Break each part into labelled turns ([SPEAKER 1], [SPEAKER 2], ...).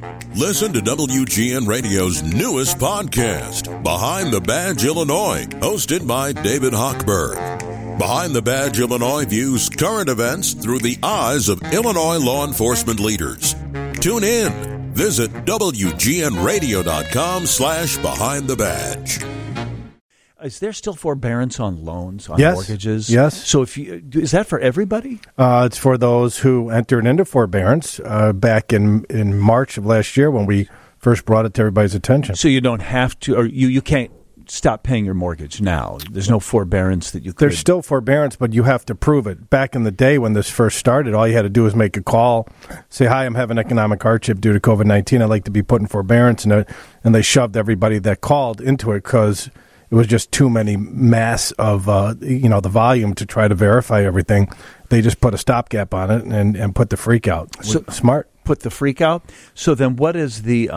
[SPEAKER 1] Listen to WGN Radio's newest podcast, Behind the Badge Illinois, hosted by David Hochberg. Behind the Badge Illinois views current events through the eyes of Illinois law enforcement leaders. Tune in. Visit WGNRadio.com/Behind the Badge.
[SPEAKER 2] Is there still forbearance on loans, on
[SPEAKER 3] Yes.
[SPEAKER 2] mortgages?
[SPEAKER 3] Yes.
[SPEAKER 2] So is that for everybody?
[SPEAKER 3] It's for those who entered into forbearance back in March of last year when we first brought it to everybody's attention.
[SPEAKER 2] So you don't have to, or you can't stop paying your mortgage now. There's no forbearance that you could.
[SPEAKER 3] There's still forbearance, but you have to prove it. Back in the day when this first started, all you had to do was make a call, say, hi, I'm having economic hardship due to COVID-19. I'd like to be put in forbearance. And they shoved everybody that called into it because it was just too many mass of, the volume to try to verify everything. They just put a stopgap on it and put the freak out.
[SPEAKER 2] So,
[SPEAKER 3] smart.
[SPEAKER 2] Put the freak out. So then what is the,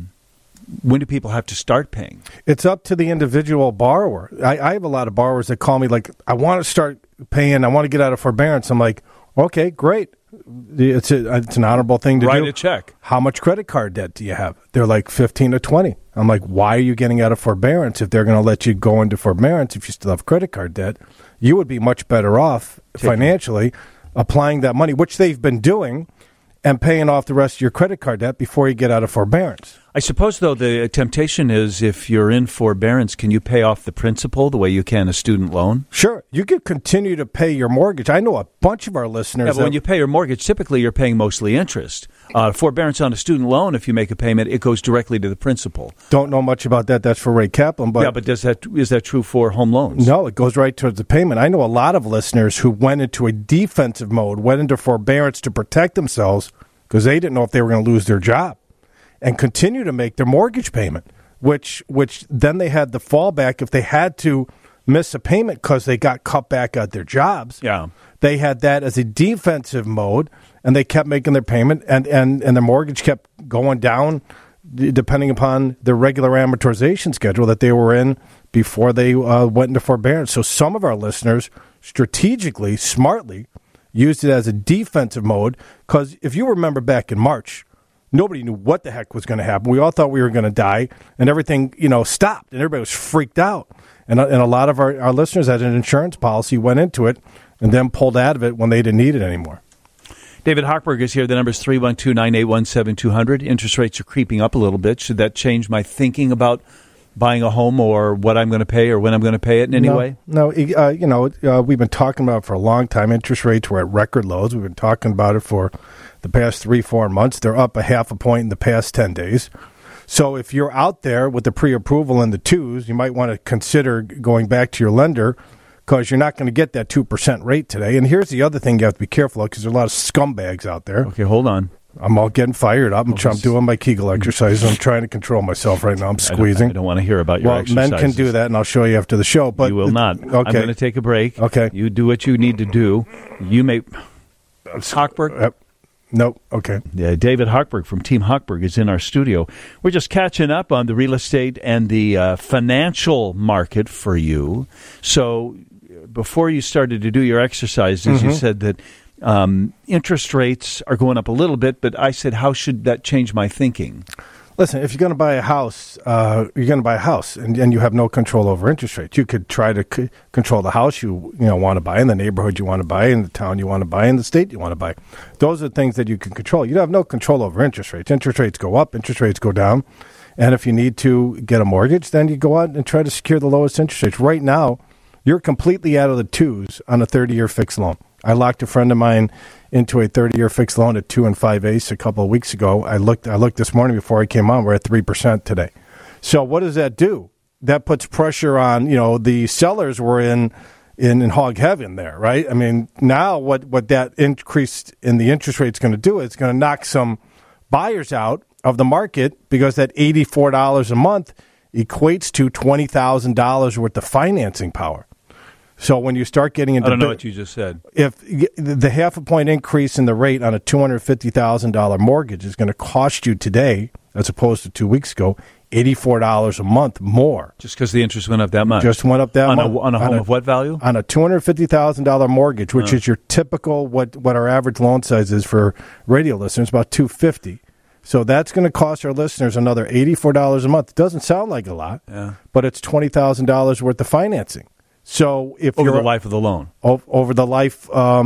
[SPEAKER 2] when do people have to start paying?
[SPEAKER 3] It's up to the individual borrower. I have a lot of borrowers that call me like, I want to start paying. I want to get out of forbearance. I'm like, okay, great. It's an honorable thing to do.
[SPEAKER 2] Write a check.
[SPEAKER 3] How much credit card debt do you have? They're like 15 to 20. I'm like, why are you getting out of forbearance if they're going to let you go into forbearance if you still have credit card debt? You would be much better off financially applying that money, which they've been doing, and paying off the rest of your credit card debt before you get out of forbearance.
[SPEAKER 2] I suppose, though, the temptation is if you're in forbearance, can you pay off the principal the way you can a student loan?
[SPEAKER 3] Sure. You could continue to pay your mortgage. I know a bunch of our listeners.
[SPEAKER 2] Yeah, but when you pay your mortgage, typically you're paying mostly interest. Forbearance on a student loan, if you make a payment, it goes directly to the principal.
[SPEAKER 3] Don't know much about that. That's for Ray Kaplan. But
[SPEAKER 2] yeah, but is that true for home loans?
[SPEAKER 3] No, it goes right towards the payment. I know a lot of listeners who went into a defensive mode, went into forbearance to protect themselves because they didn't know if they were going to lose their job, and continue to make their mortgage payment, which then they had the fallback if they had to miss a payment because they got cut back at their jobs.
[SPEAKER 2] Yeah.
[SPEAKER 3] They had that as a defensive mode, and they kept making their payment, and their mortgage kept going down depending upon the regular amortization schedule that they were in before they went into forbearance. So some of our listeners strategically, smartly, used it as a defensive mode because if you remember back in March, nobody knew what the heck was going to happen. We all thought we were going to die, and everything, stopped, and everybody was freaked out. And a lot of our listeners had an insurance policy, went into it, and then pulled out of it when they didn't need it anymore.
[SPEAKER 2] David Hochberg is here. The number is 312-981-7200. Interest rates are creeping up a little bit. Should that change my thinking about buying a home or what I'm going to pay or when I'm going to pay it in any way?
[SPEAKER 3] No, we've been talking about it for a long time. Interest rates were at record lows. We've been talking about it for the past 3-4 months. They're up a half a point in the past 10 days. So if you're out there with the pre-approval in the twos, you might want to consider going back to your lender because you're not going to get that 2% rate today. And here's the other thing you have to be careful of because there's a lot of scumbags out there.
[SPEAKER 2] Okay, hold on.
[SPEAKER 3] I'm all getting fired up. I'm doing my Kegel exercises. I'm trying to control myself right now. I'm squeezing.
[SPEAKER 2] I don't want to hear about your exercises.
[SPEAKER 3] Men can do that, and I'll show you after the show. But
[SPEAKER 2] you will not.
[SPEAKER 3] Okay.
[SPEAKER 2] I'm going to take a break.
[SPEAKER 3] Okay.
[SPEAKER 2] You do what you need to do. You may... Hochberg?
[SPEAKER 3] Nope. Okay.
[SPEAKER 2] Yeah, David Hochberg from Team Hochberg is in our studio. We're just catching up on the real estate and the financial market for you. So before you started to do your exercises, you said that interest rates are going up a little bit, but I said, how should that change my thinking?
[SPEAKER 3] Listen, if you're going to buy a house, you're going to buy a house, and you have no control over interest rates. You could try to control the house you want to buy, in the neighborhood you want to buy, in the town you want to buy, in the state you want to buy. Those are things that you can control. You have no control over interest rates. Interest rates go up, interest rates go down, and if you need to get a mortgage, then you go out and try to secure the lowest interest rates. Right now, you're completely out of the twos on a 30-year fixed loan. I locked a friend of mine into a 30-year fixed loan at 2 5/8 a couple of weeks ago. I looked this morning before I came on. We're at 3% today. So what does that do? That puts pressure on, the sellers were in hog heaven there, right? I mean, now what that increase in the interest rate is going to do is it's going to knock some buyers out of the market because that $84 a month equates to $20,000 worth of financing power. So when you start getting into...
[SPEAKER 2] I don't know what you just said.
[SPEAKER 3] If the half a point increase in the rate on a $250,000 mortgage is going to cost you today, as opposed to 2 weeks ago, $84 a month more.
[SPEAKER 2] Just because the interest went up that much?
[SPEAKER 3] Just went up that much.
[SPEAKER 2] On a home of what value?
[SPEAKER 3] On a $250,000 mortgage, which is your typical, what our average loan size is for radio listeners, about $250,000. So that's going to cost our listeners another $84 a month. It doesn't sound like a lot, but it's $20,000 worth of financing. So if
[SPEAKER 2] over
[SPEAKER 3] you're
[SPEAKER 2] the life of the loan,
[SPEAKER 3] over the life,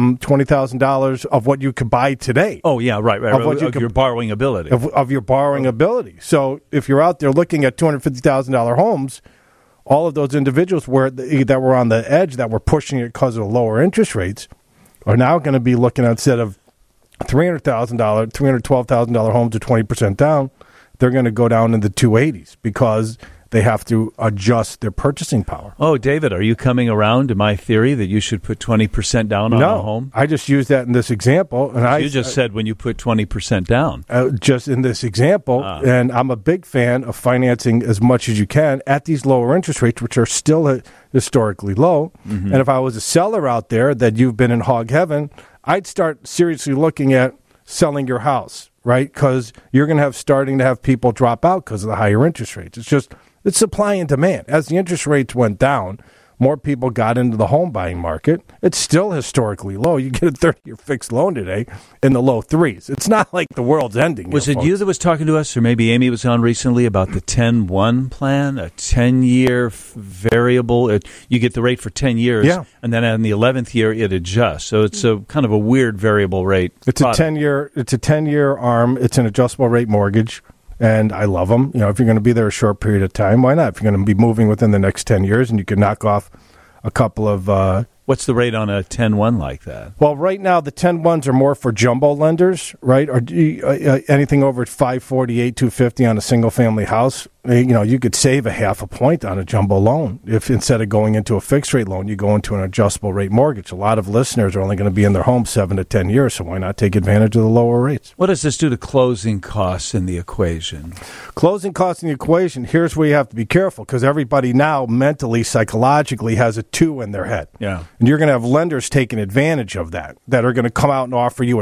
[SPEAKER 3] $20,000 of what you could buy today.
[SPEAKER 2] Oh yeah, right. Of your borrowing ability.
[SPEAKER 3] Of your borrowing ability. So if you're out there looking at $250,000 homes, all of those individuals that were on the edge, that were pushing it because of the lower interest rates, are now going to be looking at, instead of $300,000, $312,000 homes at 20% down, they're going to go down in the 280s because they have to adjust their purchasing power.
[SPEAKER 2] Oh, David, are you coming around to my theory that you should put 20% down on a home?
[SPEAKER 3] I just used that in this example. And
[SPEAKER 2] you just said when you put 20% down.
[SPEAKER 3] Just in this example, and I'm a big fan of financing as much as you can at these lower interest rates, which are still historically low. Mm-hmm. And if I was a seller out there that you've been in hog heaven, I'd start seriously looking at selling your house, right? Because you're going to starting to have people drop out because of the higher interest rates. It's supply and demand. As the interest rates went down, more people got into the home buying market. It's still historically low. You get a 30-year fixed loan today in the low threes. It's not like the world's ending.
[SPEAKER 2] Was it you that was talking to us, or maybe Amy was on recently, about the 10-1 plan, a 10-year variable? You get the rate for 10 years, and then in the 11th year it adjusts. So it's a kind of a weird variable rate.
[SPEAKER 3] It's a 10-year ARM. It's an adjustable rate mortgage. And I love them. You know, if you're going to be there a short period of time, why not? If you're going to be moving within the next 10 years and you can knock off a couple of...
[SPEAKER 2] What's the rate on a 10-1 like that?
[SPEAKER 3] Well, right now, the 10-1s are more for jumbo lenders, right? Or anything over 548, 250 on a single-family house. You could save a half a point on a jumbo loan. If instead of going into a fixed-rate loan, you go into an adjustable rate mortgage. A lot of listeners are only going to be in their home 7 to 10 years, so why not take advantage of the lower rates?
[SPEAKER 2] What does this do to closing costs in the equation?
[SPEAKER 3] Closing costs in the equation, here's where you have to be careful, because everybody now mentally, psychologically has a 2 in their head.
[SPEAKER 2] Yeah.
[SPEAKER 3] And you're going to have lenders taking advantage of that are going to come out and offer you a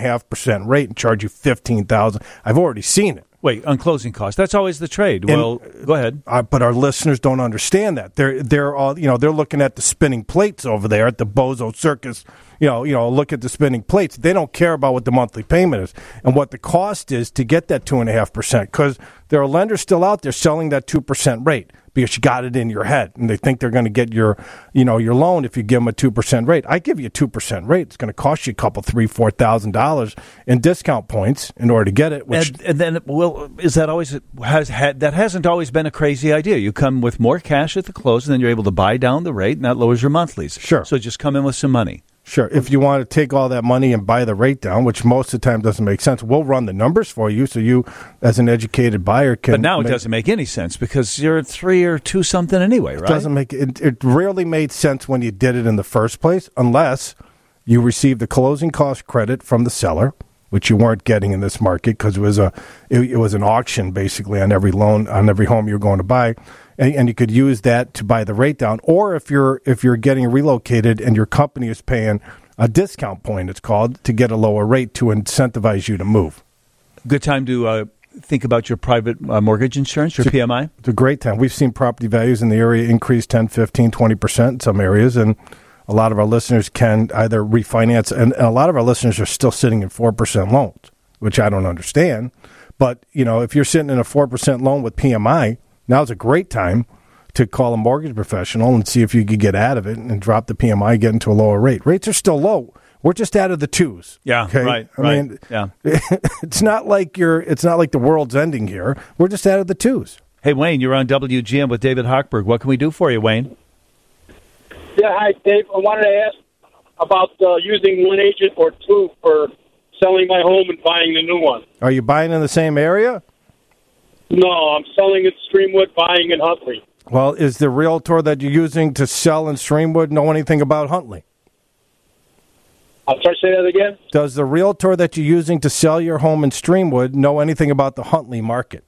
[SPEAKER 3] 2.5% rate and charge you $15,000. I've already seen it.
[SPEAKER 2] Wait, on closing costs, that's always the trade. Well, go ahead.
[SPEAKER 3] But our listeners don't understand that. They're all they're looking at the spinning plates over there at the Bozo Circus. Look at the spinning plates. They don't care about what the monthly payment is and what the cost is to get that 2.5%. Because there are lenders still out there selling that 2% rate because you got it in your head and they think they're going to get your loan if you give them a 2% rate. I give you a 2% rate. It's going to cost you a couple, $3,000-$4,000 in discount points in order to get it.
[SPEAKER 2] And then, is that always that hasn't always been a crazy idea? You come with more cash at the close, and then you're able to buy down the rate, and that lowers your monthlies.
[SPEAKER 3] Sure.
[SPEAKER 2] So just come in with some money.
[SPEAKER 3] Sure. If you want to take all that money and buy the rate down, which most of the time doesn't make sense, we'll run the numbers for you so you, as an educated buyer, can...
[SPEAKER 2] But now it doesn't make any sense because you're at 3 or 2 something anyway, right?
[SPEAKER 3] It doesn't make... It rarely made sense when you did it in the first place unless you received the closing cost credit from the seller, which you weren't getting in this market because it was an auction basically on every loan, on every home you're going to buy. And you could use that to buy the rate down. Or if you're getting relocated and your company is paying a discount point, it's called, to get a lower rate to incentivize you to move.
[SPEAKER 2] Good time to think about your private mortgage insurance, your PMI?
[SPEAKER 3] It's a great time. We've seen property values in the area increase 10, 15, 20% in some areas, and a lot of our listeners can either refinance, and a lot of our listeners are still sitting in 4% loans, which I don't understand. But, if you're sitting in a 4% loan with PMI, now's a great time to call a mortgage professional and see if you could get out of it and drop the PMI, get into a lower rate. Rates are still low. We're just out of the 2s.
[SPEAKER 2] Yeah,
[SPEAKER 3] okay?
[SPEAKER 2] right.
[SPEAKER 3] I mean,
[SPEAKER 2] yeah.
[SPEAKER 3] It's not like the world's ending here. We're just out of the 2s.
[SPEAKER 2] Hey, Wayne, you're on WGN with David Hochberg. What can we do for you, Wayne?
[SPEAKER 4] Yeah, hi, Dave. I wanted to ask about using one agent or two for selling my home and buying the new one.
[SPEAKER 3] Are you buying in the same area?
[SPEAKER 4] No, I'm selling in Streamwood, buying in Huntley.
[SPEAKER 3] Well, is the realtor that you're using to sell in Streamwood know anything about Huntley?
[SPEAKER 4] I'll try to say that again.
[SPEAKER 3] Does the realtor that you're using to sell your home in Streamwood know anything about the Huntley market?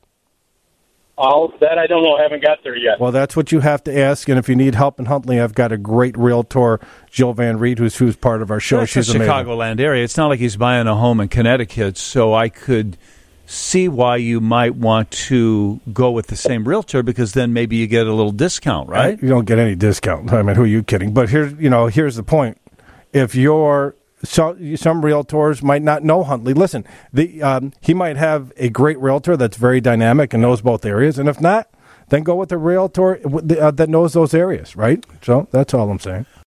[SPEAKER 4] Oh, that I don't know. I haven't got there yet.
[SPEAKER 3] Well, that's what you have to ask. And if you need help in Huntley, I've got a great realtor, Jill Van Reed, who's part of our show.
[SPEAKER 2] That's
[SPEAKER 3] She's
[SPEAKER 2] the Chicagoland area. It's not like he's buying a home in Connecticut, so I could see why you might want to go with the same realtor because then maybe you get a little discount, right?
[SPEAKER 3] You don't get any discount. I mean, who are you kidding? But here's the point. If you're some realtors might not know Huntley. Listen, he might have a great realtor that's very dynamic and knows both areas, and if not, then go with a realtor that knows those areas, right? So that's all I'm saying.